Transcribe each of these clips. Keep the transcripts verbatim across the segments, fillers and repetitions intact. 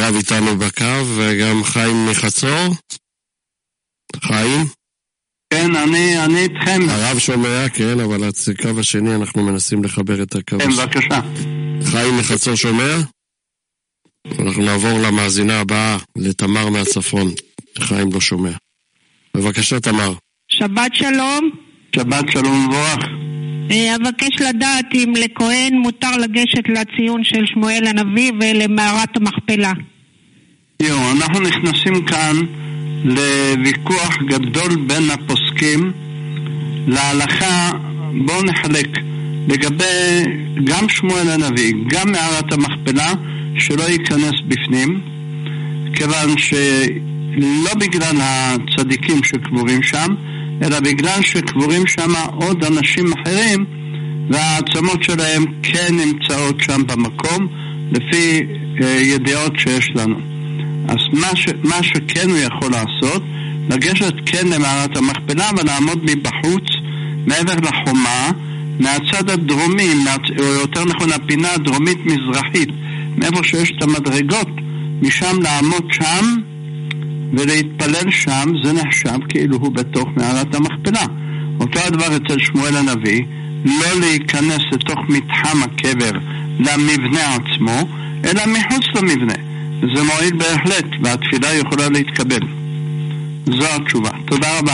הרב איתנו בקו, וגם חיים מחצור. חיים? כן, אני, אני איתכם. הרב שומע, כן, אבל הקו השני אנחנו מנסים לחבר את הקו השני. כן, בבקשה. חיים מחצור שומע? אנחנו נעבור למאזינה הבאה, לתמר מהצפון. חיים לא שומע. בבקשה, תמר. שבת שלום. שבת שלום וברך. אבקש לדעת אם לכהן מותר לגשת לציון של שמואל הנביא ולמערת המכפלה. יו, אנחנו נכנסים כאן לוויכוח גדול בין הפוסקים להלכה. בואו נחלק לגבי גם שמואל הנביא, גם מערת המכפלה, שלא ייכנס בפנים, כיוון שלא בגלל הצדיקים שקבורים שם, אלא בגלל שקבורים שם עוד אנשים אחרים, והעצמות שלהם כן נמצאות שם במקום, לפי ידיעות שיש לנו. אז מה, ש, מה שכן הוא יכול לעשות, לגשת כן למערת המכפלה, ולעמוד מבחוץ, מעבר לחומה, מהצד הדרומי, מהצ... או יותר נכון הפינה הדרומית-מזרחית, מאיפה שיש את המדרגות, משם לעמוד שם, ולהתפלל שם, זה נחשב כאילו הוא בתוך מערת המכפלה. אותו הדבר אצל שמואל הנביא, לא להיכנס לתוך מתחם הקבר למבנה עצמו, אלא מחוץ למבנה. זה מועיל בהחלט, והתפילה יכולה להתקבל. זו התשובה. תודה רבה.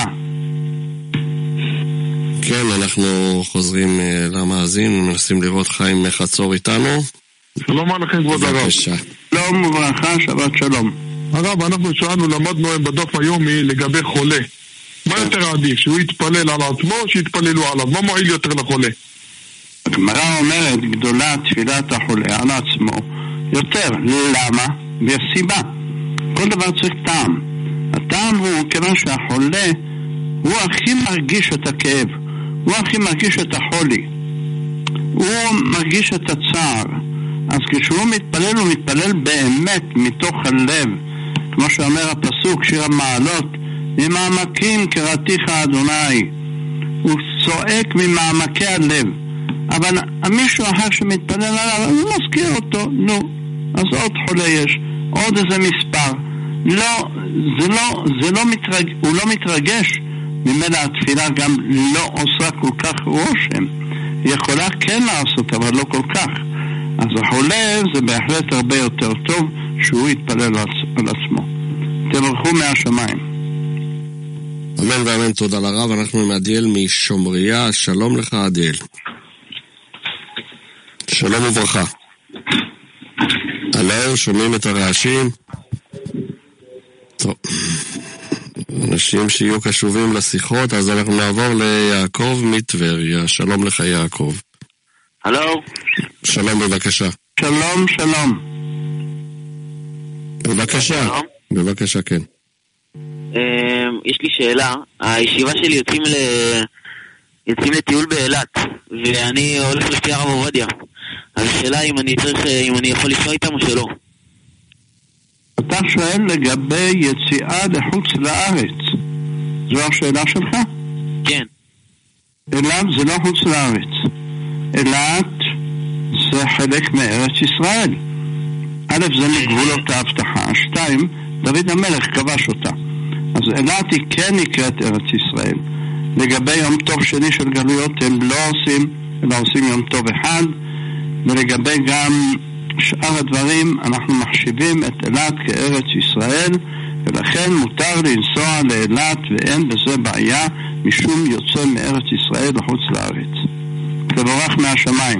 כן, אנחנו חוזרים למאזין, מנסים לראות חיים מחצור איתנו. שלום עליכם כבוד הרב. שלום וברכה, שבת שלום. הרב, אנחנו שאלנו, למדנו בדף היומי לגבי חולה. מה יותר עדיף? שהוא יתפלל על עצמו או שיתפללו עליו? מה מועיל יותר לחולה? הגמרא אומרת, גדולה תפילת החולה על עצמו יותר. למה? ויש סיבה. כל דבר צריך טעם. הטעם הוא כיוון שהחולה הוא הכי מרגיש את הכאב, הוא הכי מרגיש את החולי, הוא מרגיש את הצער. אז כשהוא מתפלל, הוא מתפלל באמת מתוך הלב, כמו שאומר הפסוק, שיר המעלות, ממעמקים קראתיך אדוני. הוא צועק ממעמקי הלב. אבל מישהו אחר שמתפלל עליו, הוא מזכיר אותו, נו, אז עוד חולה יש, עוד איזה מספר. לא, זה לא, זה לא מתרג... הוא לא מתרגש. ממילא התפילה גם לא עושה כל כך רושם. היא יכולה כן לעשות, אבל לא כל כך. אז החולה זה בהחלט הרבה יותר טוב שהוא יתפלל על עצמו. תברכו מהשמיים. אמן ואמן, תודה לרב. אנחנו עם עדיאל משומריה. שלום לך עדיאל. שלום וברכה. הלו, שומעים את הרעשים? טוב. אנשים שיהיו קשובים לשיחות, אז אנחנו נעבור ליעקב מטבריה. שלום לך יעקב. הלו. שלום בבקשה. שלום, שלום. בבקשה. שלום. בבקשה, כן. יש לי שאלה. הישיבה שלי יוצאים ל... יוצאים לטיול באילת, ואני הולך לפי הרב עובדיה. אז השאלה אם אני צריך, אם אני יכול לנסוע איתם או שלא. אתה שואל לגבי יציאה לחוץ לארץ. זו השאלה שלך? כן. אילת זה לא חוץ לארץ. אילת זה חלק מארץ ישראל. א', זה מגבולות ההבטחה. שתיים, דוד המלך כבש אותה. אז אילת היא כן נקראת ארץ ישראל. לגבי יום טוב שני של גלויות הם לא עושים, אלא עושים יום טוב אחד. ולגבי גם שאר הדברים אנחנו מחשיבים את אילת כארץ ישראל, ולכן מותר לנסוע לאילת ואין בזה בעיה משום יוצא מארץ ישראל לחוץ לארץ. תבורך מהשמיים.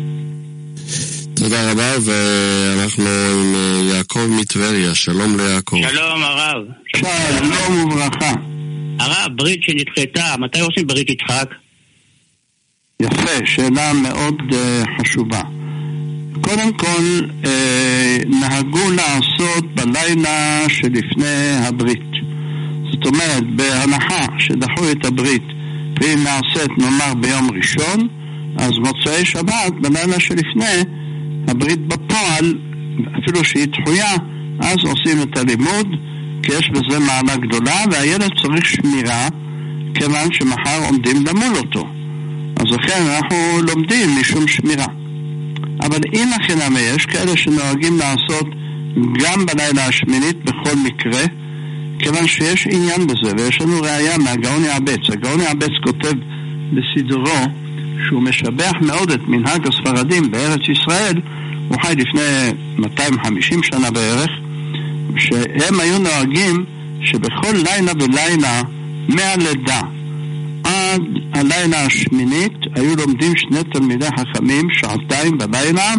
תודה רבה, ואנחנו עם יעקב מטבריה. שלום ליעקב. שלום הרב. שלום וברכה. הרב, ברית שנדחתה, מתי עושים ברית יצחק? יפה, שאלה מאוד uh, חשובה. קודם כל, אה, נהגו לעשות בלילה שלפני הברית. זאת אומרת, בהנחה שדחו את הברית והיא נעשית נאמר ביום ראשון, אז מוצאי שבת, בלילה שלפני הברית בפועל, אפילו שהיא דחויה, אז עושים את הלימוד, כי יש בזה מעלה גדולה, והילד צריך שמירה, כיוון שמחר עומדים למול אותו. אז לכן אנחנו לומדים משום שמירה. אבל אם החינם יש כאלה שנוהגים לעשות גם בלילה השמינית בכל מקרה, כיוון שיש עניין בזה, ויש לנו ראייה מהגאון יעבץ. הגאון יעבץ כותב בסדרו שהוא משבח מאוד את מנהג הספרדים בארץ ישראל, הוא חי לפני מאתיים וחמישים שנה בערך, שהם היו נוהגים שבכל לילה ולילה מהלידה עד הלילה השמינית היו לומדים שני תלמידי חכמים שעתיים בלילה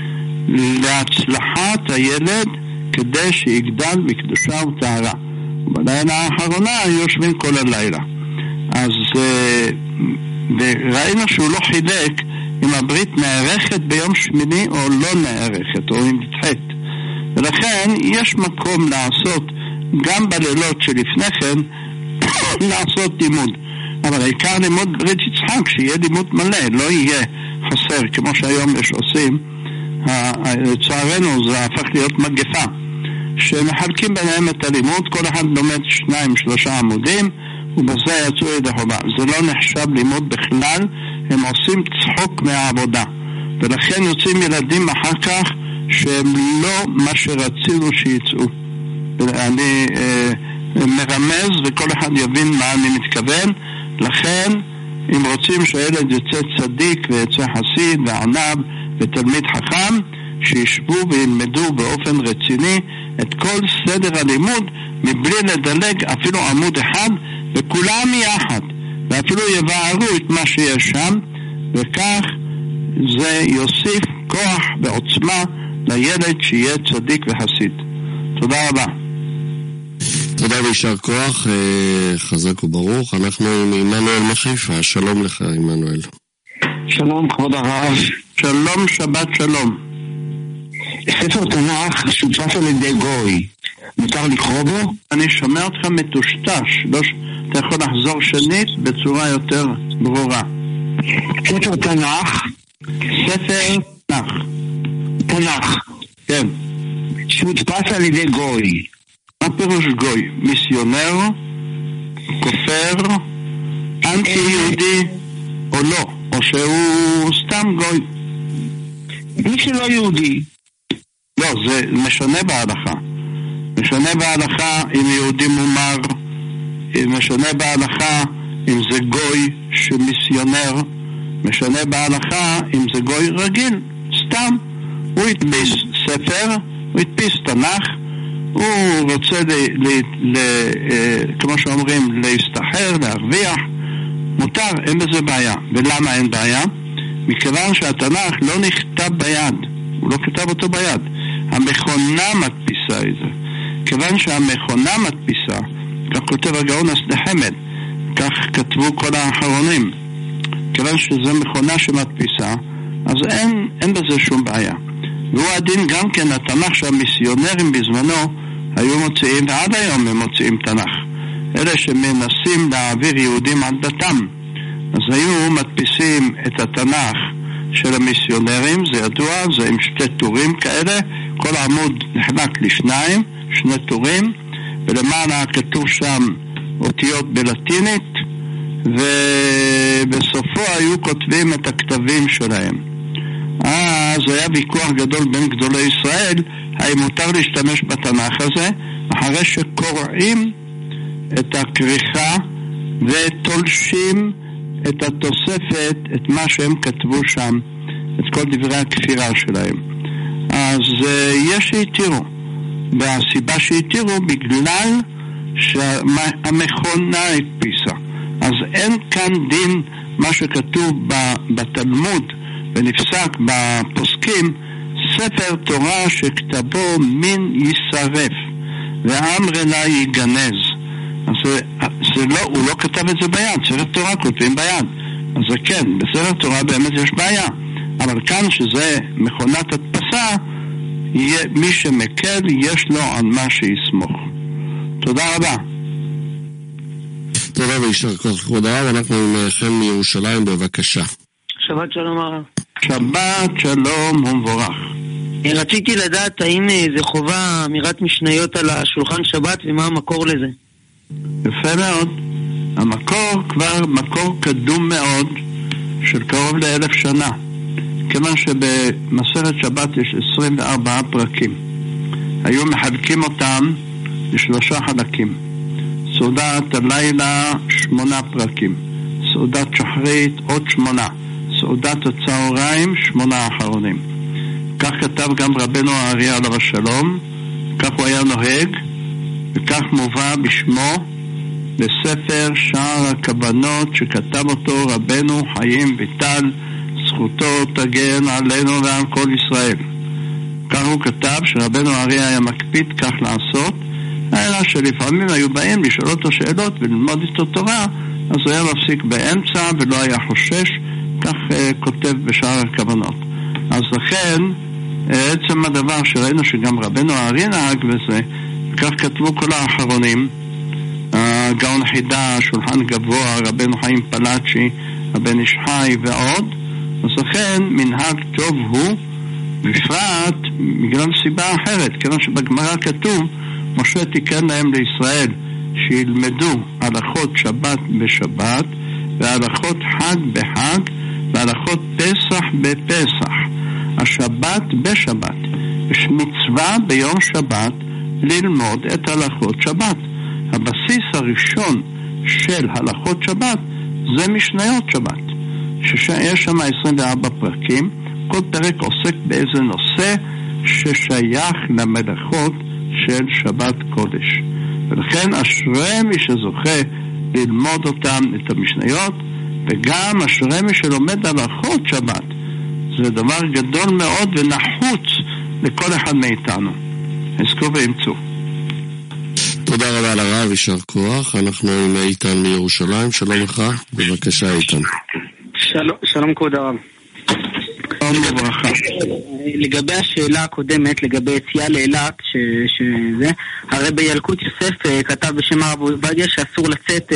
להצלחת הילד כדי שיגדל בקדושה וטהרה. ובלילה האחרונה היו יושבים כל הלילה. אז וראינו שהוא לא חילק אם הברית נערכת ביום שמיני או לא נערכת, או אם נדחית. ולכן יש מקום לעשות גם בלילות שלפני כן לעשות לימוד. אבל העיקר לימוד ברית יצחק, שיהיה לימוד מלא, לא יהיה חסר, כמו שהיום יש עושים. לצערנו זה הפך להיות מגפה, שמחלקים ביניהם את הלימוד, כל אחד לומד שניים, שלושה עמודים, ובזה יצאו ידי חובה. זה לא נחשב לימוד בכלל, הם עושים צחוק מהעבודה. ולכן יוצאים ילדים אחר כך שהם לא מה שרצינו שיצאו. אני אה, מרמז וכל אחד יבין מה אני מתכוון. לכן אם רוצים שהילד יוצא צדיק ויצא חסיד וענב ותלמיד חכם, שישבו וילמדו באופן רציני את כל סדר הלימוד מבלי לדלג אפילו עמוד אחד, וכולם יחד, ואפילו יבארו את מה שיש שם, וכך זה יוסיף כוח ועוצמה לילד שיהיה צדיק וחסיד. תודה רבה. תודה וישר כוח, חזק וברוך. אנחנו עם עמנואל מחיפה. שלום לך עמנואל. שלום כבוד הרב. שלום, שבת שלום. ספר תנ"ך שותף על ידי גוי, מותר לקרוא בו? אני שומע אותך מטושטש, לא, אתה יכול לחזור שנית בצורה יותר ברורה. ספר תנ"ך. ספר תנ"ך. תנ"ך. כן. שותף על ידי גוי. מה פירוש גוי? מיסיונר? כופר? אנטי יהודי? או לא? או שהוא סתם גוי? מי שלא יהודי. לא, זה משנה בהלכה. משנה בהלכה אם יהודי מומר, משנה בהלכה אם זה גוי שמיסיונר, משנה בהלכה אם זה גוי רגיל, סתם. הוא הדפיס ספר, הוא הדפיס תנ"ך, הוא רוצה ל, ל, ל, כמו שאומרים להסתחר, להרוויח, מותר, אין בזה בעיה. ולמה אין בעיה? מכיוון שהתנ"ך לא נכתב ביד, הוא לא כתב אותו ביד, המכונה מדפיסה את זה. כיוון שהמכונה מדפיסה, כך כותב הגאון הסנחמד, כך כתבו כל האחרונים, כיוון שזה מכונה שמדפיסה, אז אין, אין בזה שום בעיה. והוא הדין גם כן התנ"ך שהמיסיונרים בזמנו היו מוציאים, ועד היום הם מוציאים תנ"ך, אלה שמנסים להעביר יהודים על דתם, אז היו מדפיסים את התנ"ך של המיסיונרים, זה ידוע, זה עם שתי טורים כאלה, כל עמוד נחלק לשניים, שני טורים, ולמעלה כתוב שם אותיות בלטינית, ובסופו היו כותבים את הכתבים שלהם. אז היה ויכוח גדול בין גדולי ישראל, האם מותר להשתמש בתנ"ך הזה, אחרי שקוראים את הכריכה ותולשים את התוספת, את מה שהם כתבו שם, את כל דברי הכפירה שלהם. אז יש שהתירו, והסיבה שהתירו בגלל שהמכונה הדפיסה. אז אין כאן דין מה שכתוב בתלמוד ונפסק בפוסקים, ספר תורה שכתבו מין יישרף ואמר לה ייגנז. אז זה, זה לא, הוא לא כתב את זה ביד, ספר תורה כותבים ביד, אז זה כן, בספר תורה באמת יש בעיה, אבל כאן שזה מכונת הדפסה, יהיה, מי שמקל יש לו על מה שיסמוך. תודה רבה. תודה וישר כוח כבוד הרב. אנחנו עם חן מירושלים, בבקשה. שבת שלום הרב. שבת שלום ומבורך. רציתי לדעת האם זה חובה אמירת משניות על השולחן שבת ומה המקור לזה. יפה מאוד. המקור כבר מקור קדום מאוד של קרוב לאלף שנה, כיוון שבמסכת שבת יש עשרים וארבעה פרקים, היו מחלקים אותם לשלושה חלקים. סעודת הלילה שמונה פרקים, סעודת שחרית עוד שמונה, סעודת הצהריים שמונה אחרונים. כך כתב גם רבנו האריה עליו השלום, כך הוא היה נוהג, וכך מובא בשמו בספר שער הכוונות שכתב אותו רבנו חיים ויטל, זכותו תגן עלינו ועל כל ישראל. כך הוא כתב שרבנו האריה היה מקפיד כך לעשות, אלא שלפעמים היו באים לשאול אותו שאלות וללמוד איתו תורה, אז הוא היה מפסיק באמצע ולא היה חושש, כך uh, כותב בשער הכוונות. אז לכן, עצם הדבר שראינו שגם רבנו האריה נהג בזה, וכך כתבו כל האחרונים, גאון חידה, שולחן גבוה, רבנו חיים פלאצ'י, הבן איש חי ועוד, אז לכן מנהג טוב הוא, בפרט בגלל סיבה אחרת, כיוון שבגמרא כתוב, משה תיקן להם לישראל שילמדו הלכות שבת בשבת, והלכות חג בחג, והלכות פסח בפסח. השבת בשבת. יש מצווה ביום שבת ללמוד את הלכות שבת. הבסיס הראשון של הלכות שבת זה משניות שבת, שיש שם עשרים וארבע פרקים, כל פרק עוסק באיזה נושא ששייך למלאכות של שבת קודש. ולכן אשרי מי שזוכה ללמוד אותם, את המשניות, וגם אשרי מי שלומד הלכות שבת. זה דבר גדול מאוד ונחוץ לכל אחד מאיתנו. עסקו ואמצו. תודה רבה לרב, יישר כוח. אנחנו עם איתן מירושלים. שלום לך, בבקשה איתן. שלום, שלום כבוד הרב. שלום וברכה. לגבי השאלה הקודמת, לגבי יציאה לאילת, שזה, הרי בילקוט יוסף כתב בשם הרב עובדיה שאסור לצאת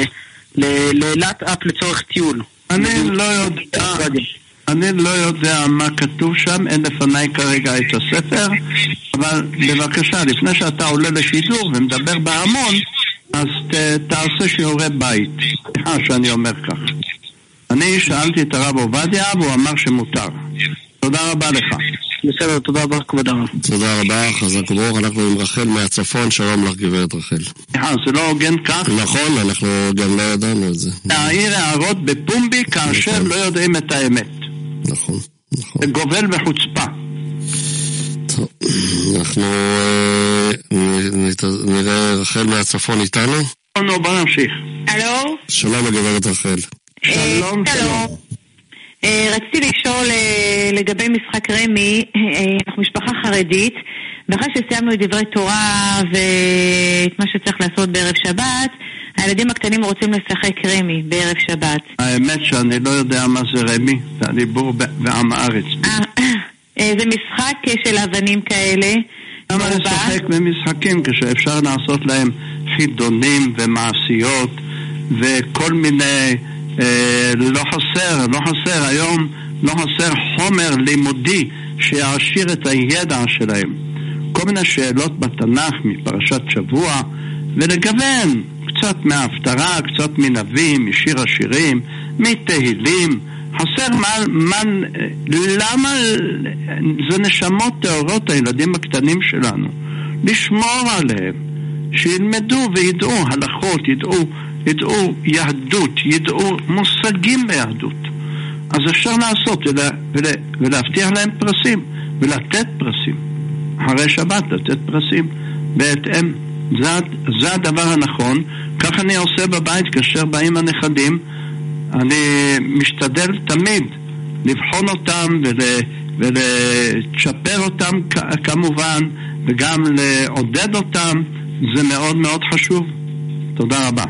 לאילת אף לצורך טיול. אני לא יודע, אני לא יודע מה כתוב שם, אין לפניי כרגע את הספר, אבל בבקשה, לפני שאתה עולה לשידור ומדבר בהמון, אז ת, תעשה שיעורי בית. סליחה שאני אומר כך. אני שאלתי את הרב עובדיה והוא אמר שמותר. תודה רבה לך. בסדר, תודה רבה כבוד הרב. תודה רבה, חזק וברוך. אנחנו עם רחל מהצפון. שלום לך גברת רחל. סליחה, זה לא הוגן כך? נכון, אנחנו גם לא ידענו את זה. להעיר הערות בפומבי כאשר לא יודעים את האמת. נכון, נכון. זה גובל בחוצפה. טוב, אנחנו נראה רחל מהצפון איתנו. נו, בוא נמשיך. הלו? שלום לגברת רחל. שלום, שלום. רציתי לשאול לגבי משחק רמי, אנחנו משפחה חרדית, ואחרי שסיימנו את דברי תורה ואת מה שצריך לעשות בערב שבת, הילדים הקטנים רוצים לשחק רמי בערב שבת. האמת שאני לא יודע מה זה רמי, זה הדיבור בעם הארץ. זה משחק של אבנים כאלה. למה לשחק במשחקים כשאפשר לעשות להם חידונים ומעשיות וכל מיני, אה, לא חסר, לא חסר היום, לא חסר חומר לימודי שיעשיר את הידע שלהם. כל מיני שאלות בתנ"ך מפרשת שבוע, ולגוון קצת מההפטרה, קצת מנביא, משיר השירים, מתהילים. חסר מה, מה, למה זה נשמות טהורות הילדים הקטנים שלנו, לשמור עליהם, שילמדו וידעו הלכות, ידעו, ידעו יהדות, ידעו מושגים ביהדות. אז אפשר לעשות ולה, ולה, ולהבטיח להם פרסים ולתת פרסים אחרי שבת, לתת פרסים בהתאם. זה, זה הדבר הנכון. כך אני עושה בבית כאשר באים הנכדים, אני משתדל תמיד לבחון אותם ול, ולצ'פר אותם כמובן, וגם לעודד אותם. זה מאוד מאוד חשוב. תודה רבה.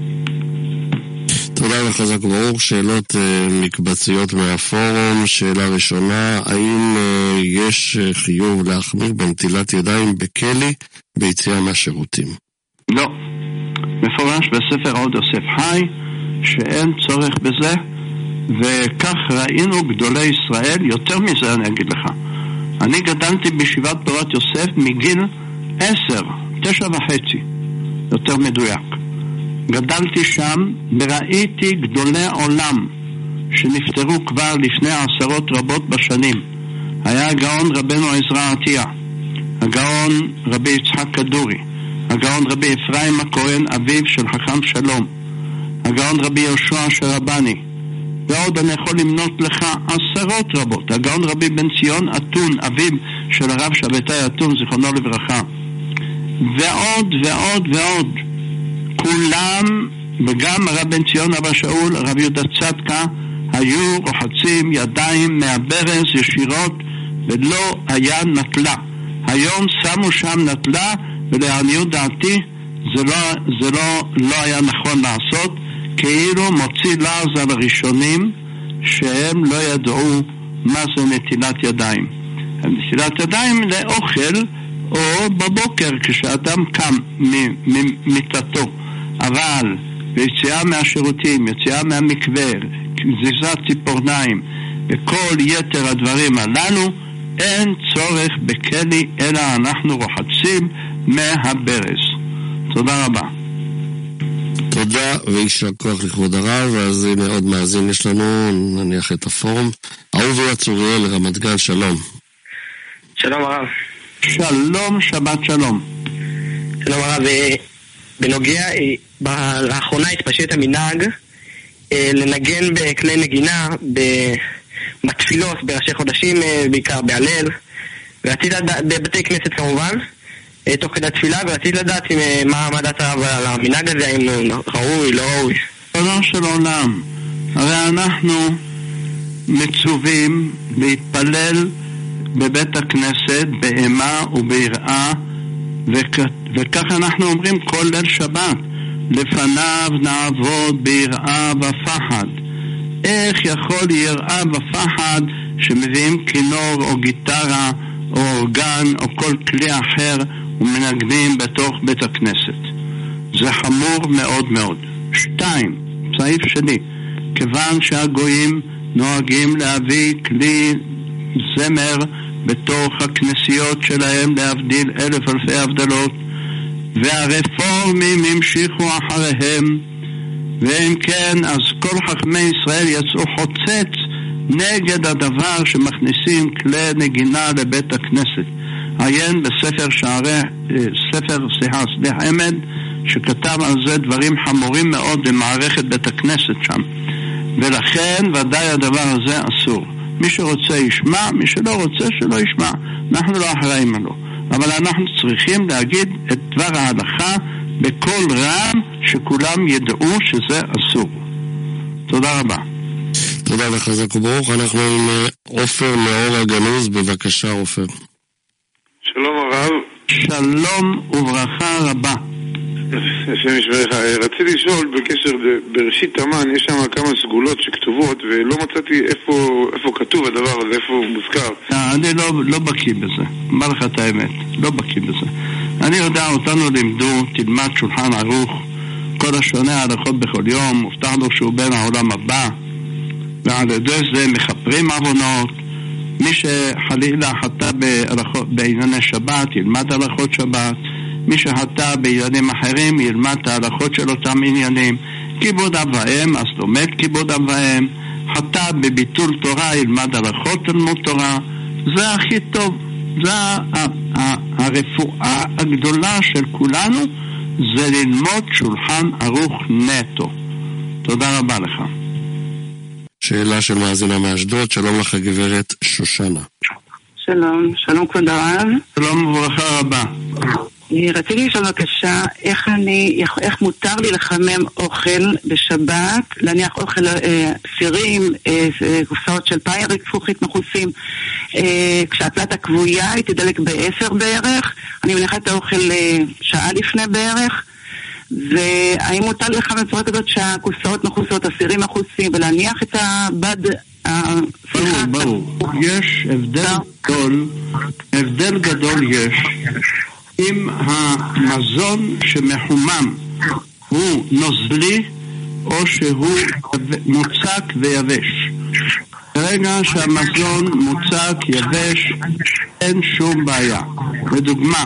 תודה וחזק וברוך. שאלות uh, מקבציות מהפורום. שאלה ראשונה, האם uh, יש uh, חיוב להחמיר בנטילת ידיים בכלי ביציאה מהשירותים? לא. מפורש בספר עוד יוסף חי שאין צורך בזה, וכך ראינו גדולי ישראל. יותר מזה אני אגיד לך, אני גדלתי בישיבת תורת יוסף מגיל עשר, תשע וחצי, יותר מדויק. גדלתי שם וראיתי גדולי עולם שנפטרו כבר לפני עשרות רבות בשנים. היה הגאון רבנו עזרא עטיה, הגאון רבי יצחק כדורי, הגאון רבי אפרים הכהן אביו של חכם שלום, הגאון רבי יהושע שרבני, ועוד אני יכול למנות לך עשרות רבות, הגאון רבי בן ציון אתון אביו של הרב שבתאי אתון זיכרונו לברכה, ועוד ועוד ועוד. כולם, וגם הרב בן ציון אבא שאול, הרב יהודה צדקה, היו רוחצים ידיים מהברז ישירות ולא היה נטלה. היום שמו שם נטלה, ולעניות דעתי זה לא, זה לא, לא היה נכון לעשות, כאילו מוציא לעז על הראשונים שהם לא ידעו מה זה נטילת ידיים. נטילת ידיים לאוכל או בבוקר כשאדם קם ממיטתו, אבל ביציאה מהשירותים, יציאה מהמקווה, זיזת ציפורניים וכל יתר הדברים הללו, אין צורך בכלי, אלא אנחנו רוחצים מהברז. תודה רבה. תודה וישר כוח לכבוד הרב. אז הנה עוד מאזין יש לנו, נניח את הפורום. אהובי הצוריאל רמת גן, שלום. שלום הרב. שלום, שבת שלום. שלום הרב. בנוגע, לאחרונה התפשט המנהג לנגן בכלי נגינה בתפילות בראשי חודשים, בעיקר בהלל, ורציתי לדעת, בבתי כנסת כמובן, תוך כדי התפילה, ורציתי לדעת מה עמדת הרב על המנהג הזה, האם הוא ראוי, לא ראוי. שלום של עולם, הרי אנחנו מצווים להתפלל בבית הכנסת באימה וביראה, וכ... וכך אנחנו אומרים כל ליל שבת, לפניו נעבוד ביראה ופחד. איך יכול יראה ופחד שמביאים כינור או גיטרה או אורגן או כל כלי אחר ומנגנים בתוך בית הכנסת? זה חמור מאוד מאוד. שתיים, סעיף שני, כיוון שהגויים נוהגים להביא כלי זמר בתוך הכנסיות שלהם, להבדיל אלף אלפי הבדלות, והרפורמים המשיכו אחריהם, ואם כן אז כל חכמי ישראל יצאו חוצץ נגד הדבר שמכניסים כלי נגינה לבית הכנסת. עיין בספר שערי, ספר סליחה, סליח עמד, שכתב על זה דברים חמורים מאוד במערכת בית הכנסת שם, ולכן ודאי הדבר הזה אסור. מי שרוצה ישמע, מי שלא רוצה שלא ישמע, אנחנו לא אחראים עליו, אבל אנחנו צריכים להגיד את דבר ההלכה בכל רם שכולם ידעו שזה אסור. תודה רבה. תודה וחזק וברוך. אנחנו עם עופר מאור הגנוז, בבקשה עופר. שלום הרב. שלום וברכה רבה. השם ישמרך. רציתי לשאול בקשר בראשית המן, יש שם כמה סגולות שכתובות ולא מצאתי איפה, איפה כתוב הדבר הזה, איפה הוא מוזכר. אני לא, לא בקיא בזה, אומר לך את האמת, לא בקיא בזה. אני יודע, אותנו לימדו, תלמד שולחן ערוך, כל השונה הלכות בכל יום, מובטח לו שהוא בן העולם הבא, ועל ידי זה מחפרים עוונות. מי שחלילה חטא בענייני שבת ילמד הלכות שבת, מי שחטא בעניינים אחרים ילמד את ההלכות של אותם עניינים. כיבוד אב ואם, אז לומד כיבוד אב ואם. חטא בביטול תורה ילמד הלכות תלמוד תורה. זה הכי טוב, זה הרפואה הגדולה של כולנו, זה ללמוד שולחן ערוך נטו. תודה רבה לך. שאלה של מאזינה מאשדוד. שלום לך גברת שושנה. שלום, שלום כבוד הרב. שלום וברכה רבה. רציתי לשאול בבקשה, איך אני, איך מותר לי לחמם אוכל בשבת, להניח אוכל אה, סירים, אה, קופסאות של פיירי, כפוכית מחוסים, אה, כשהפלטה קבויה היא תדלק בעשר בערך, אני מניחה את האוכל אה, שעה לפני בערך, והאם מותר לי לחמם בצורה כזאת שהקופסאות מחוסות, הסירים מחוסים, ולהניח את הבד... ברור, ברור. יש הבדל גדול, הבדל גדול יש. אם המזון שמחומם הוא נוזלי או שהוא מוצק ויבש. ברגע שהמזון מוצק יבש אין שום בעיה. לדוגמה,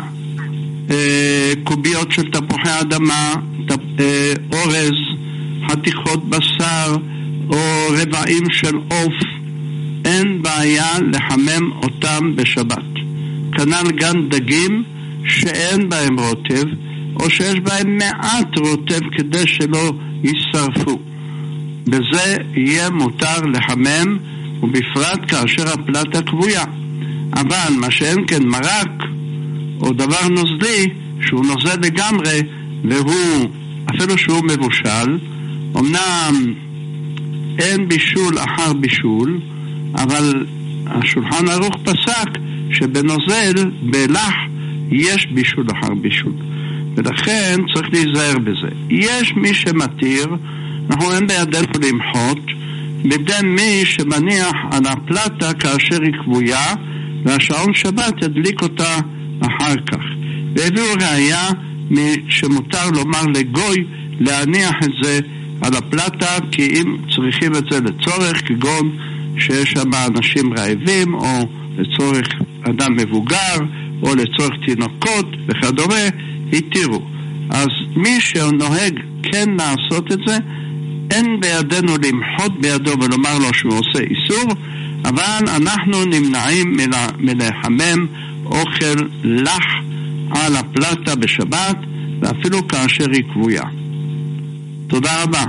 קוביות של תפוחי אדמה, אורז, חתיכות בשר או רבעים של עוף, אין בעיה לחמם אותם בשבת. כנ"ל גם דגים שאין בהם רוטב, או שיש בהם מעט רוטב כדי שלא יישרפו. בזה יהיה מותר לחמם, ובפרט כאשר הפלטה כבויה. אבל מה שאין כן מרק, או דבר נוזלי, שהוא נוזל לגמרי, והוא, אפילו שהוא מבושל, אמנם אין בישול אחר בישול, אבל השולחן ערוך פסק שבנוזל, בלח, יש בישול אחר בישול. ולכן צריך להיזהר בזה. יש מי שמתיר, אנחנו אין בידינו למחות, בידי מי שמניח על הפלטה כאשר היא כבויה, והשעון שבת ידליק אותה אחר כך. והביאו ראיה שמותר לומר לגוי להניח את זה על הפלטה, כי אם צריכים את זה לצורך, כגון שיש שם אנשים רעבים, או לצורך אדם מבוגר, או לצורך תינוקות וכדומה, התירו. אז מי שנוהג כן לעשות את זה, אין בידינו למחות בידו ולומר לו שהוא עושה איסור, אבל אנחנו נמנעים מלחמם אוכל לח על הפלטה בשבת, ואפילו כאשר היא כבויה. תודה רבה.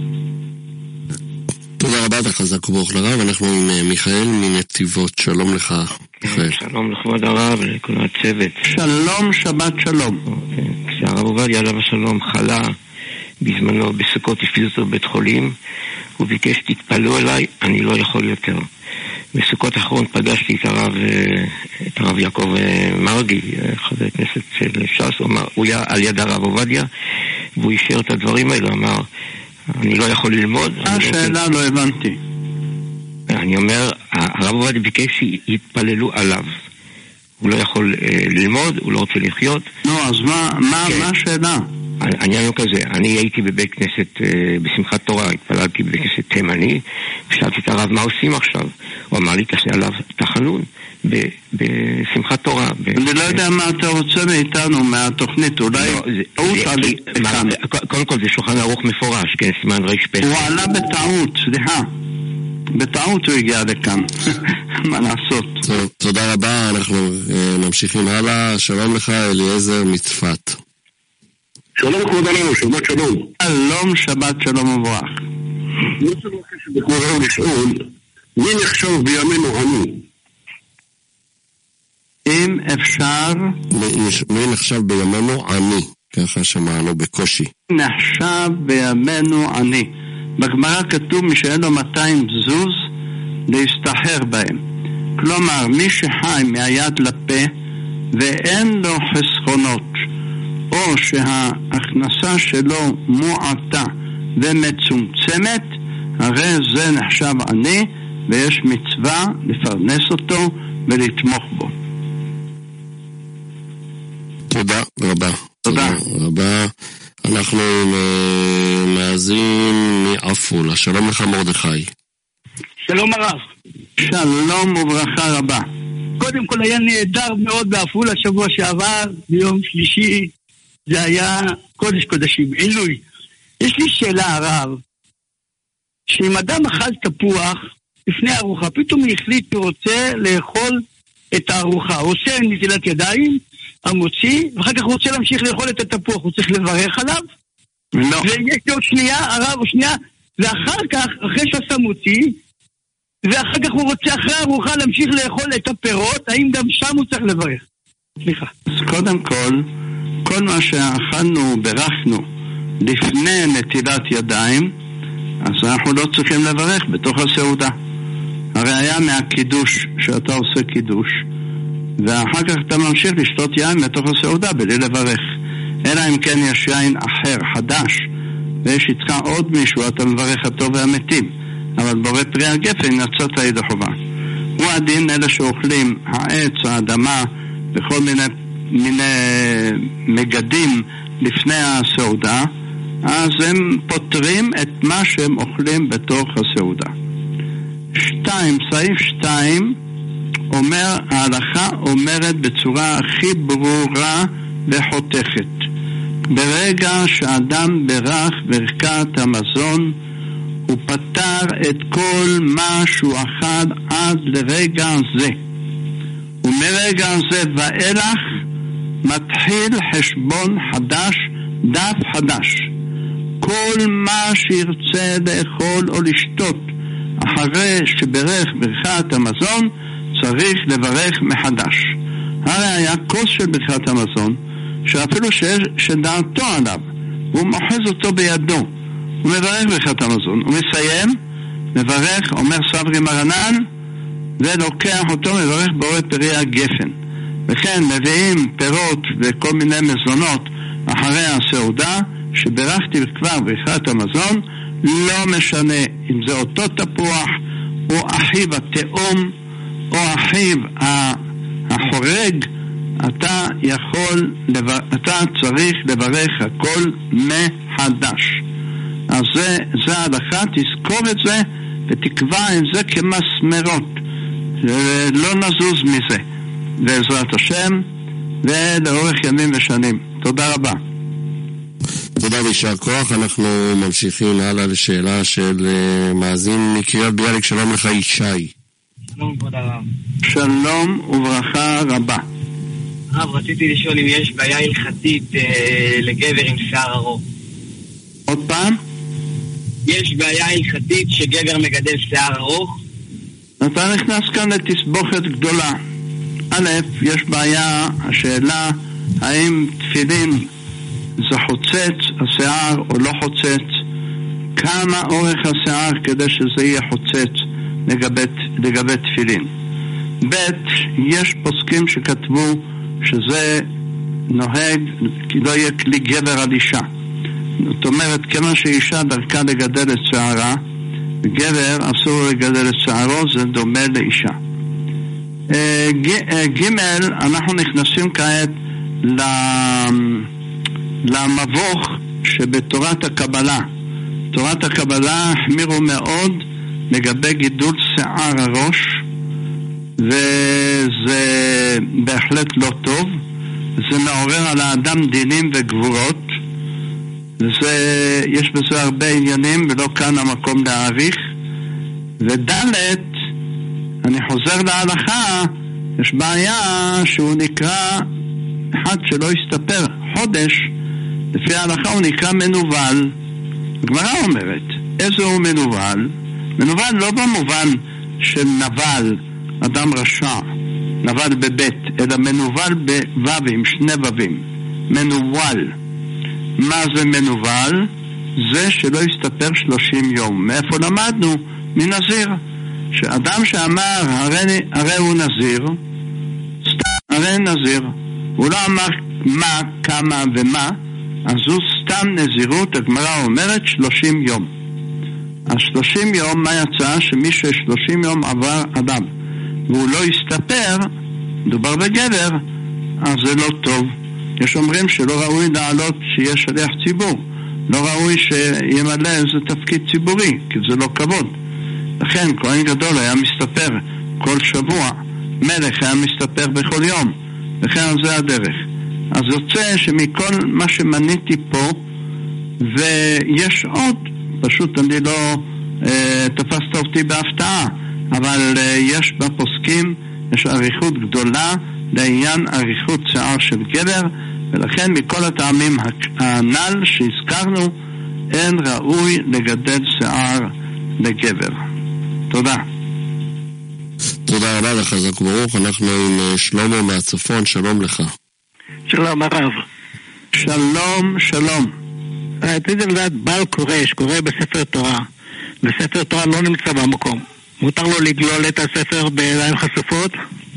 תודה רבה, אתה חזק וברוך לרב. אנחנו עם מיכאל מנתיבות. שלום לך, מיכאל. שלום לכבוד הרב ולכל הצוות. שלום, שבת שלום. כשהרב עובדיה עליו השלום חלה בזמנו בסוכות, הפעיל אותו בבית חולים, הוא ביקש תתפלו אליי, אני לא יכול יותר. בסוכות האחרון פגשתי את הרב, את הרב יעקב מרגי, חבר כנסת של ש"ס, הוא היה על יד הרב עובדיה, והוא אישר את הדברים האלה, אמר, אני לא יכול ללמוד. השאלה לא הבנתי. אני אומר, הרב עובדיה ביקש שיתפללו עליו. הוא לא יכול ללמוד, הוא לא רוצה לחיות. נו, אז מה, מה, מה השאלה? העניין הוא כזה, אני הייתי בבית כנסת בשמחת תורה, התפללתי בבית כנסת תימני, ושאלתי את הרב מה עושים עכשיו. הוא אמר לי, תעשה עליו תחנון בשמחת תורה. אני לא יודע מה אתה רוצה מאיתנו, מהתוכנית, אולי טעות עלי לכאן. קודם כל זה שולחן ערוך מפורש, כן, סימן ריש פסח. הוא עלה בטעות, סליחה. בטעות הוא הגיע לכאן. מה לעשות? תודה רבה, אנחנו ממשיכים הלאה. שלום לך, אליעזר מצפת. שלום כבוד הרב, שבת שלום. שלום, שבת שלום וברך. אני רוצה בכבוד הרב לשאול, מי נחשב בימינו עני? אם אפשר... מי נחשב בימינו עני? ככה שמענו בקושי. נחשב בימינו עני. בגמרא כתוב מי שאין לו מאתיים זוז להסתחר בהם. כלומר, מי שחי מהיד לפה ואין לו חסכונות, או שההכנסה שלו מועטה ומצומצמת, הרי זה נחשב עני, ויש מצווה לפרנס אותו ולתמוך בו. תודה רבה. תודה רבה. אנחנו מאזין מעפולה. שלום לך מרדכי. שלום הרב. שלום וברכה רבה. קודם כל היה נהדר מאוד בעפולה שבוע שעבר, ביום שלישי, זה היה קודש קודשים, עילוי. יש לי שאלה הרב, שאם אדם אכל תפוח לפני הארוחה, פתאום הוא החליט שהוא רוצה לאכול את הארוחה, הוא עושה נטילת ידיים, המוציא, ואחר כך הוא רוצה להמשיך לאכול את התפוח, הוא צריך לברך עליו? לא. ויש לו שנייה, הרב, או שנייה, ואחר כך, אחרי שעשה מוציא, ואחר כך הוא רוצה אחרי הארוחה להמשיך לאכול את הפירות, האם גם שם הוא צריך לברך? סליחה. אז קודם כל, כל מה שאכלנו, ברכנו, לפני נטילת ידיים, אז אנחנו לא צריכים לברך בתוך הסעודה. הרי היה מהקידוש שאתה עושה קידוש, ואחר כך אתה ממשיך לשתות יין בתוך הסעודה בלי לברך. אלא אם כן יש יין אחר, חדש, ויש איתך עוד מישהו, אתה מברך הטוב והמתים. אבל בורא פרי הגפן יצאת ידי חובה. הוא הדין אלה שאוכלים העץ, האדמה וכל מיני, מיני מגדים לפני הסעודה, אז הם פותרים את מה שהם אוכלים בתוך הסעודה. שתיים, סעיף שתיים אומר, ההלכה אומרת בצורה הכי ברורה וחותכת, ברגע שאדם ברך ברכת המזון, הוא פתר את כל מה שהוא אכל עד לרגע זה. ומרגע זה ואילך מתחיל חשבון חדש, דף חדש. כל מה שירצה לאכול או לשתות אחרי שברך ברכת המזון צריך לברך מחדש. הרי היה כוס של ברכת המזון שאפילו שדעתו עליו והוא מוחז אותו בידו, הוא מברך ברכת המזון, הוא מסיים, מברך, אומר סברי מרנן, ולוקח אותו, מברך בורא פרי הגפן. וכן מביאים פירות וכל מיני מזונות אחרי הסעודה, שברכתי כבר ברכת המזון, לא משנה אם זה אותו תפוח או אחיו התאום או אחיו החורג, אתה יכול, אתה צריך לברך הכל מחדש. אז זה, זה ההלכה, תזכור את זה ותקבע את זה כמסמרות, לא נזוז מזה, בעזרת השם ולאורך ימים ושנים. תודה רבה. תודה וישר כוח. אנחנו ממשיכים הלאה לשאלה של מאזין מקריית ביאליק. שלום לך ישי. שלום כבוד הרב. שלום וברכה רבה. הרב, רציתי לשאול אם יש בעיה הלכתית אה, לגבר עם שיער ארוך. עוד פעם? יש בעיה הלכתית שגבר מגדל שיער ארוך? אתה נכנס כאן לתסבוכת גדולה. א', יש בעיה, השאלה האם תפילין זה חוצץ השיער או לא חוצץ, כמה אורך השיער כדי שזה יהיה חוצץ לגבי, לגבי תפילין. ב', יש פוסקים שכתבו שזה נוהג כי לא יהיה כלי גבר על אישה. זאת אומרת, כמה שאישה דרכה לגדל את שערה, גבר אסור לגדל את שערו, זה דומה לאישה. ג', אנחנו נכנסים כעת למבוך שבתורת הקבלה. תורת הקבלה החמירו מאוד לגבי גידול שיער הראש, וזה בהחלט לא טוב. זה מעורר על האדם דינים וגבורות, וזה, יש בזה הרבה עניינים ולא כאן המקום להעריך. ודלת, אני חוזר להלכה, יש בעיה שהוא נקרא, אחד שלא יסתפר חודש, לפי ההלכה הוא נקרא מנוול. הגמרא אומרת, איזה הוא מנוול? מנוול לא במובן של נבל, אדם רשע, נבל בבית, אלא מנוול בו"בים, שני ו"בים, מנוול. מה זה מנוול? זה שלא יסתפר שלושים יום. מאיפה למדנו? מנזיר. שאדם שאמר הרי, הרי הוא נזיר, סתם הרי נזיר, הוא לא אמר מה, כמה ומה, אז הוא סתם נזירות. הגמרא אומרת שלושים יום. אז שלושים יום, מה יצא? שמי ששלושים יום עבר אדם והוא לא יסתפר, דובר בגבר, אז זה לא טוב. יש אומרים שלא ראוי לעלות שיהיה שליח ציבור, לא ראוי שימלא איזה תפקיד ציבורי, כי זה לא כבוד. לכן כהן גדול היה מסתפר כל שבוע, מלך היה מסתפר בכל יום, לכן זה הדרך. אז יוצא שמכל מה שמניתי פה, ויש עוד, פשוט אני לא אה, תפסת אותי בהפתעה, אבל אה, יש בפוסקים, יש עריכות גדולה לעניין עריכות שיער של גבר, ולכן מכל הטעמים הנ"ל שהזכרנו, אין ראוי לגדל שיער לגבר. תודה. תודה רבה לך, חזק ברוך. אנחנו עם שלמה מהצפון. שלום לך. שלום הרב. שלום, שלום. רציתי לדעת, בעל קורא שקורא בספר תורה, וספר תורה לא נמצא במקום, מותר לו לגלול את הספר בעיניים חשופות?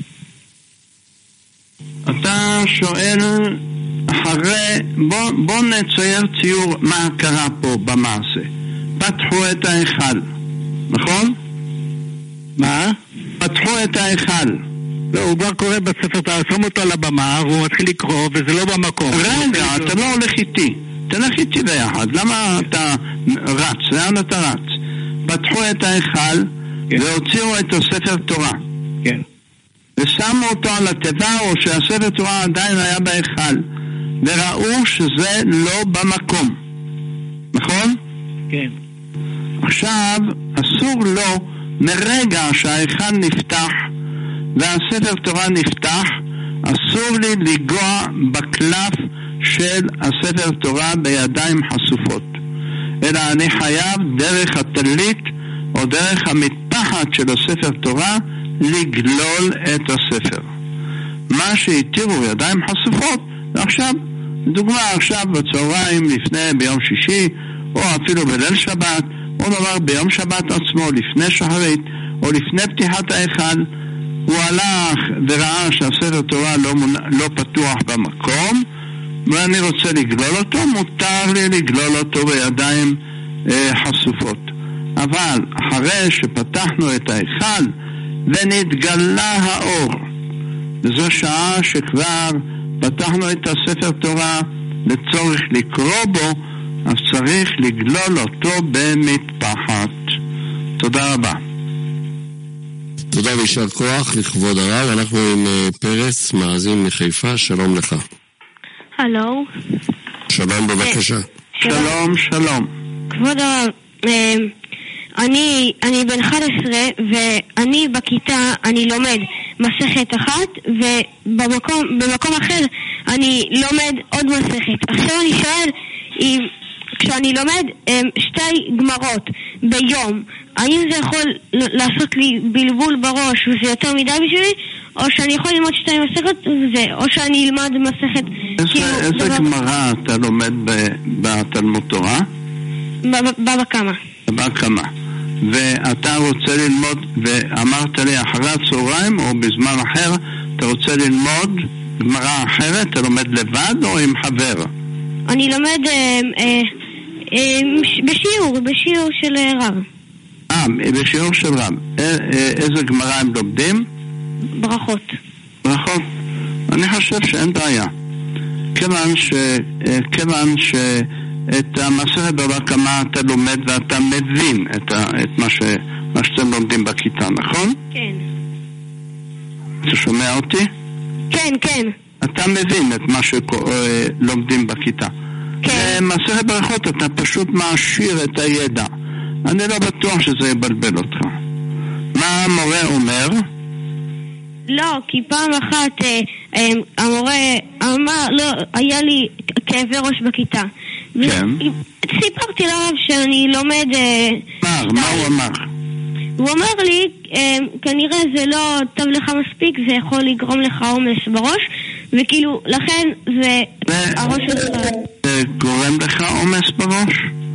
אתה שואל אחרי, בוא, בוא נצייר ציור מה קרה פה במעשה. פתחו את ההיכל, נכון? מה? פתחו את ההיכל. לא, הוא כבר קורא בספר תורה, שם אותו על הבמה, הוא מתחיל לקרוא וזה לא במקום. רגע, אתה לא הולך איתי, תלך איתי ביחד. למה אתה רץ? לאן אתה רץ? פתחו את ההיכל, כן. והוציאו את הספר תורה. כן. ושמו אותו על התיבה, או שהספר תורה עדיין היה בהיכל, וראו שזה לא במקום. נכון? כן. עכשיו, אסור לו, מרגע שההיכל נפתח, והספר תורה נפתח, אסור לי לגוע בקלף של הספר תורה בידיים חשופות, אלא אני חייב דרך הטלית או דרך המטפחת של הספר תורה לגלול את הספר. מה שהתירו ידיים חשופות, ועכשיו, דוגמה עכשיו בצהריים לפני ביום שישי, או אפילו בליל שבת, או דבר ביום שבת עצמו לפני שחרית, או לפני פתיחת ההיכל, הוא הלך וראה שהספר תורה לא, לא פתוח במקום, ואני רוצה לגלול אותו, מותר לי לגלול אותו בידיים אה, חשופות. אבל אחרי שפתחנו את ההיכל ונתגלה האור, וזו שעה שכבר פתחנו את הספר תורה לצורך לקרוא בו, אז צריך לגלול אותו במטפחת. תודה רבה. תודה וישר כוח לכבוד הרב. אנחנו עם פרס, מאזין מחיפה, שלום לך. הלו. שלום, בבקשה. שלום, שלום. כבוד הרב, אני, אני בן אחת עשרה ואני בכיתה, אני לומד מסכת אחת, ובמקום במקום אחר אני לומד עוד מסכת. עכשיו אני שואל, אם כשאני לומד שתי גמרות ביום, האם זה יכול לעשות לי בלבול בראש וזה יותר מדי בשבילי, או שאני יכול ללמוד שתי מסכת וזה, או שאני אלמד מסכת כאילו... איזה גמרה אתה לומד בתלמוד תורה? בבא קמא. בבא קמא. ואתה רוצה ללמוד, ואמרת לי אחרי הצהריים או בזמן אחר, אתה רוצה ללמוד גמרה אחרת, אתה לומד לבד או עם חבר? אני לומד אה, אה, אה, בשיעור, בשיעור של רב. אה, בשיעור של רב. אה, אה, איזה גמרה הם לומדים? ברכות. ברכות. אני חושב שאין בעיה. כיוון ש... אה, כיוון ש... את המסכת בבא קמא אתה לומד ואתה מבין את, ה, את מה, ש, מה שאתם לומדים בכיתה, נכון? כן. אתה שומע אותי? כן, כן. אתה מבין את מה שלומדים בכיתה. כן. במסכת ברכות אתה פשוט מעשיר את הידע. אני לא בטוח שזה יבלבל אותך. מה המורה אומר? לא, כי פעם אחת אה, אה, המורה אמר, לא, היה לי כאבי ראש בכיתה. כן. סיפרתי לרב שאני לומד... מה, מה הוא אמר? הוא אמר לי, כנראה זה לא טוב לך מספיק, זה יכול לגרום לך עומס בראש, וכאילו, לכן זה... הראש שלך... זה גורם לך עומס בראש?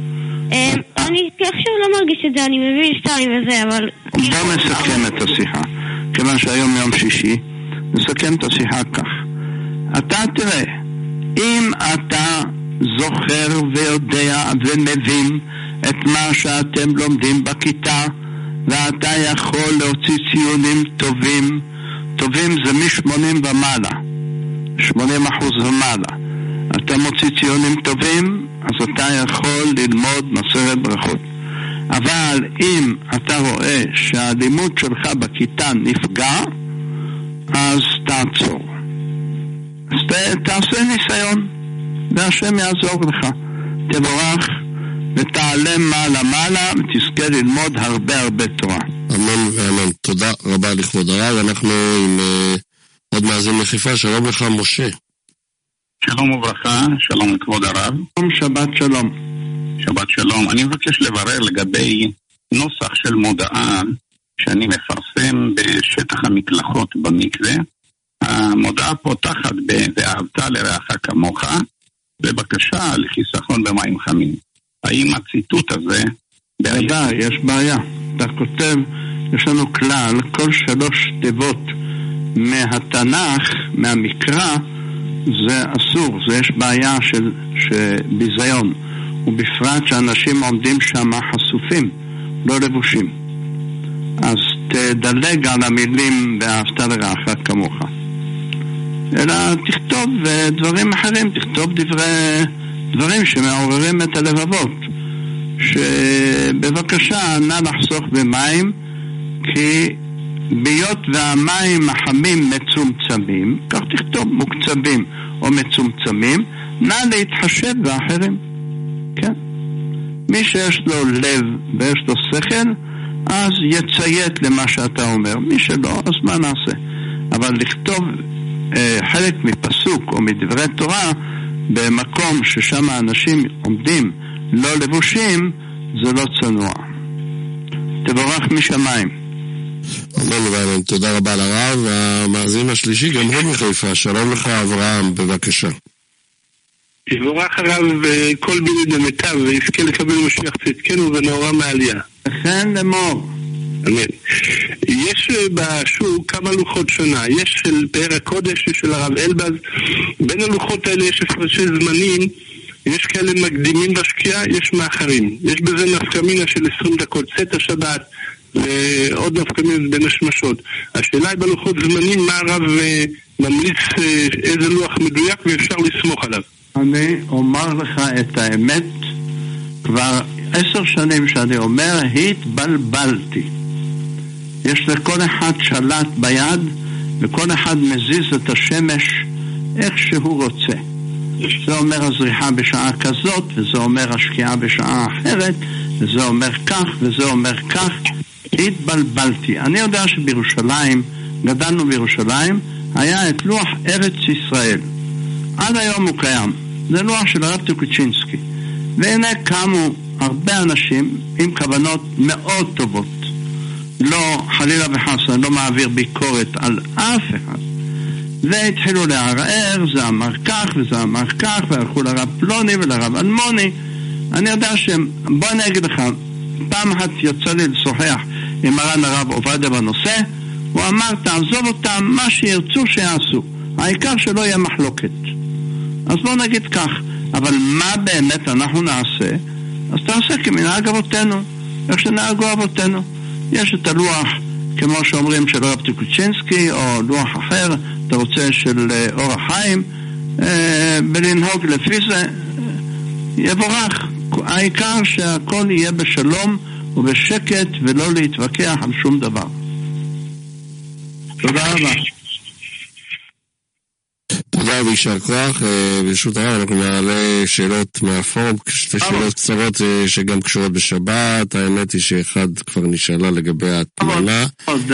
אני עכשיו לא מרגיש את זה, אני מבין שתיים וזה, אבל... בוא נסכם את השיחה. כיוון שהיום יום שישי, נסכם את השיחה כך. אתה תראה, אם אתה... זוכר ויודע ומבין את מה שאתם לומדים בכיתה, ואתה יכול להוציא ציונים טובים. טובים זה מ-שמונים ומעלה, שמונים אחוז ומעלה. אתה מוציא ציונים טובים, אז אתה יכול ללמוד מסכת ברכות. אבל אם אתה רואה שהלימוד שלך בכיתה נפגע, אז תעצור. אז תעשה ניסיון, והשם יעזור לך. תבורך ותעלם מעלה מעלה ותזכה ללמוד הרבה הרבה תורה. אמן ואמן. תודה רבה לכבוד הרב. אנחנו עם uh, עוד מאזין מחיפה. שלום לך משה. שלום וברכה, שלום לכבוד הרב. שבת שלום. שבת שלום. אני מבקש לברר לגבי נוסח של מודעה שאני מפרסם בשטח המקלחות במקווה. המודעה פותחת ב"ואהבת לרעך כמוך", בבקשה לחיסכון במים חמים. האם הציטוט הזה... בעיה, יש בעיה. אתה כותב, יש לנו כלל, כל שלוש תיבות מהתנ"ך, מהמקרא, זה אסור, זה יש בעיה של, של ביזיון, ובפרט שאנשים עומדים שם חשופים, לא לבושים. אז תדלג על המילים "ואהבת לרעך כמוך", אלא תכתוב דברים אחרים, תכתוב דברי, דברים שמעוררים את הלבבות, שבבקשה נא לחסוך במים, כי ביות והמים החמים מצומצמים, כך תכתוב מוקצבים או מצומצמים, נא להתחשב באחרים. כן? מי שיש לו לב ויש לו שכל, אז יציית למה שאתה אומר. מי שלא, אז מה נעשה? אבל לכתוב אה, חלק מפסוק או מדברי תורה במקום ששם האנשים עומדים לא לבושים, זה לא צנוע. תבורך משמיים. אמן ואמן, תודה רבה לרב. והמאזין השלישי גם הוא מחיפה. שלום לך אברהם, בבקשה. יבורך הרב כל ביני דמיטב ויזכה לקבל משיח צדקנו ונאורה מעלייה. וכן לאמור. אמן. יש בשוק כמה לוחות שונה. יש של פאר הקודש של הרב אלבז. בין הלוחות האלה יש הפרשי זמנים. יש כאלה מקדימים בשקיעה, יש מאחרים. יש בזה נפקמינה של עשרים דקות צאת השבת ועוד נפקמינה בין השמשות. השאלה היא בלוחות זמנים מה הרב ממליץ איזה לוח מדויק ואפשר לסמוך עליו. אני אומר לך את האמת, כבר עשר שנים שאני אומר, התבלבלתי. יש לכל אחד שלט ביד, וכל אחד מזיז את השמש איך שהוא רוצה. זה אומר הזריחה בשעה כזאת, וזה אומר השקיעה בשעה אחרת, וזה אומר כך, וזה אומר כך. התבלבלתי. אני יודע שבירושלים, גדלנו בירושלים, היה את לוח ארץ ישראל. עד היום הוא קיים. זה לוח של הרב טוקוצינסקי. והנה קמו הרבה אנשים עם כוונות מאוד טובות. לא, חלילה וחס, אני לא מעביר ביקורת על אף אחד. והתחילו לערער, זה אמר כך וזה אמר כך, והלכו לרב פלוני ולרב אלמוני. אני יודע שהם, בוא אני אגיד לך, פעם אחת יוצא לי לשוחח עם מרן הרב עובדיה בנושא, הוא אמר, תעזוב אותם, מה שירצו שיעשו. העיקר שלא יהיה מחלוקת. אז בוא נגיד כך, אבל מה באמת אנחנו נעשה? אז תעשה כמנהג אבותינו, איך שנהגו אבותינו. יש את הלוח, כמו שאומרים, של הרב טוקוצינסקי, או לוח אחר, אתה רוצה של אור החיים, בלנהוג לפי זה, יבורך. העיקר שהכל יהיה בשלום ובשקט, ולא להתווכח על שום דבר. תודה רבה. תודה וישר כוח. ברשות הרב אנחנו נעלה שאלות מהפורום, שתי שאלות קצרות שגם קשורות בשבת. האמת היא שאחד כבר נשאלה לגבי ההטמנה,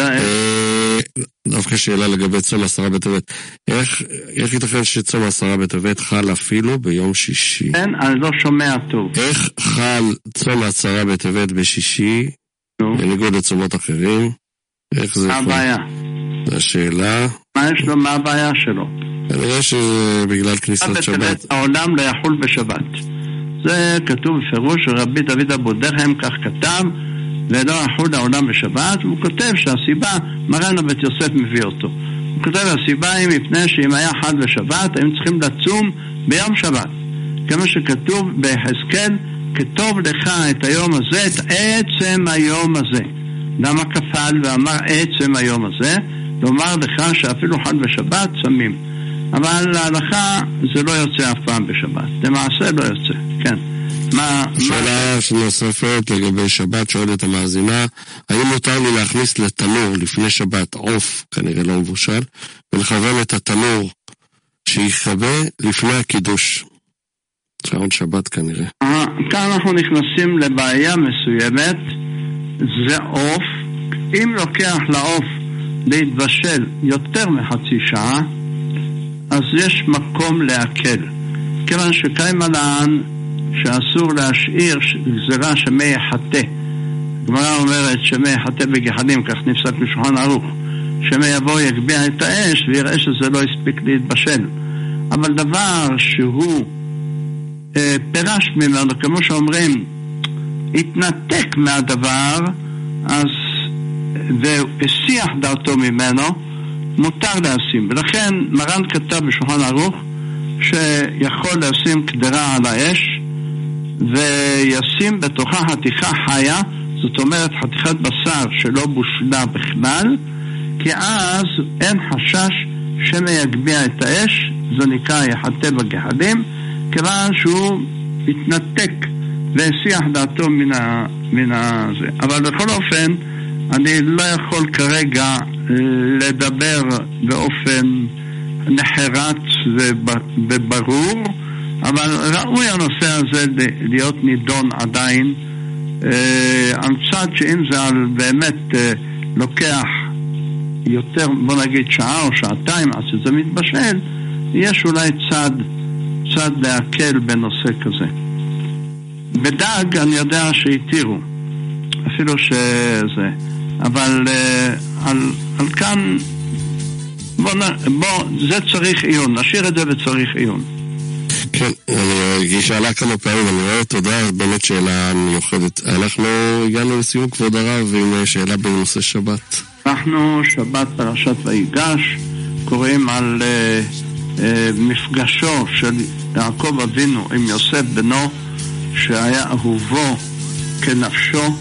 דווקא שאלה לגבי צום עשרה בטבת. איך ייתכן שצום עשרה בטבת חל אפילו ביום שישי? כן, אני לא שומע טוב. איך חל צום עשרה בטבת בשישי בניגוד לצומות אחרים? איך זה? מה הבעיה? השאלה. מה יש לו? מה הבעיה שלו? כנראה שבגלל כניסת שבת. העולם לא יחול בשבת. זה כתוב בפירוש, רבי דוד אבו דרהם כך כתב, ולא יחול העולם בשבת, והוא כותב שהסיבה, מרן הבית יוסף מביא אותו. הוא כותב הסיבה היא מפני שאם היה חד בשבת, הם צריכים לצום ביום שבת. כמו שכתוב ביחזקאל, כתוב לך את היום הזה, את עצם היום הזה. למה כפל ואמר עצם היום הזה? לומר לך שאפילו חד בשבת צמים. אבל להלכה זה לא יוצא אף פעם בשבת. למעשה לא יוצא, כן. מה, שאלה מה... נוספת לגבי שבת, שואלת המאזינה, האם מותר לי להכניס לתנור לפני שבת עוף, כנראה לא מבושל, ולכוון את התנור שיחווה לפני הקידוש? שעון שבת כנראה. כאן אנחנו נכנסים לבעיה מסוימת, זה עוף. אם לוקח לעוף להתבשל יותר מחצי שעה, אז יש מקום להקל. כיוון שקיים עלן שאסור להשאיר גזירה שמי יחטא. הגמרא אומרת שמי יחטא בגחלים, כך נפסק בשולחן ערוך. שמי יבוא יגביה את האש ויראה שזה לא הספיק להתבשל. אבל דבר שהוא אה, פרש ממנו, כמו שאומרים, התנתק מהדבר, אז והשיח דעתו ממנו, מותר לשים. ולכן מרן כתב בשולחן ערוך שיכול לשים קדרה על האש וישים בתוכה חתיכה חיה, זאת אומרת חתיכת בשר שלא בושלה בכלל, כי אז אין חשש שמא יגביה את האש, זה נקרא יחטא בגחלים, כיוון שהוא התנתק והשיח דעתו מן ה... מן ה... זה. אבל בכל אופן אני לא יכול כרגע לדבר באופן נחרץ וברור, אבל ראוי הנושא הזה להיות נידון עדיין על צד שאם זה על באמת לוקח יותר, בוא נגיד שעה או שעתיים עד שזה מתבשל, יש אולי צד, צד להקל בנושא כזה. בדג אני יודע שהתירו, אפילו שזה, אבל על, על כאן, בוא, בוא, זה צריך עיון, נשאיר את זה וצריך עיון. כן, היא שאלה כמה פעמים, אני רואה תודה, באמת שאלה מיוחדת. אנחנו הגענו לסיום כבוד הרב עם שאלה בנושא שבת. אנחנו שבת פרשת ויגש, קוראים על uh, uh, מפגשו של יעקב אבינו עם יוסף בנו, שהיה אהובו כנפשו,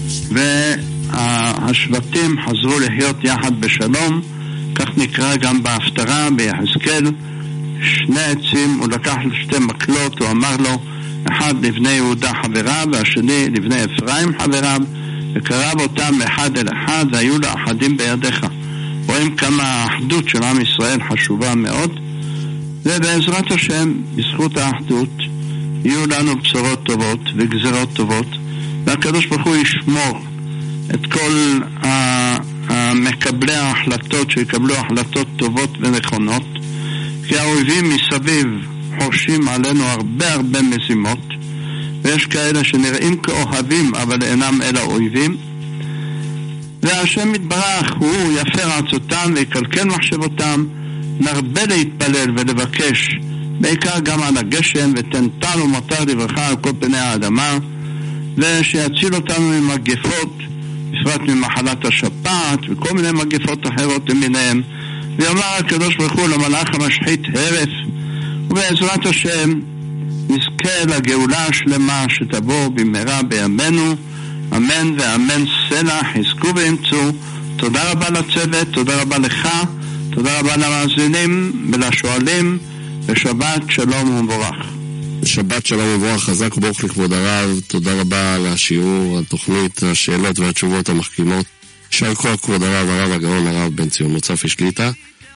והשבטים חזרו להיות יחד בשלום. כך נקרא גם בהפטרה ביחזקאל, שני עצים, הוא לקח שתי מקלות, הוא אמר לו, אחד לבני יהודה חבריו והשני לבני אפרים חבריו, וקרב אותם אחד אל אחד והיו לו אחדים בידיך. רואים כמה האחדות של עם ישראל חשובה מאוד, ובעזרת השם, בזכות האחדות, יהיו לנו בשורות טובות וגזרות טובות, והקדוש ברוך הוא ישמור את כל המקבלי ההחלטות שיקבלו החלטות טובות ונכונות, כי האויבים מסביב חורשים עלינו הרבה הרבה משימות, ויש כאלה שנראים כאוהבים אבל אינם אלא אויבים, והשם יתברך הוא יפר עצותם ויקלקל מחשבותם. נרבה להתפלל ולבקש בעיקר גם על הגשם, ותן טל ומטר לברכה על כל פני האדמה, ושיציל אותנו ממגפות, בפרט ממחלת השפעת וכל מיני מגפות אחרות למיניהם. ויאמר הקדוש ברוך הוא למלאך המשחית הרף, ובעזרת השם נזכה לגאולה השלמה שתבוא במהרה בימינו, אמן ואמן. סלע, חזקו ואמצו. תודה רבה לצוות, תודה רבה לך, תודה רבה למאזינים ולשואלים, ושבת שלום ומבורך. שבת שלום ומבורך, חזק וברוך לכבוד הרב. תודה רבה על השיעור, התוכנית, השאלות והתשובות המחכימות. יישר כוח כבוד הרב, הרב הגאון הרב בן ציון מוצפי שליט"א.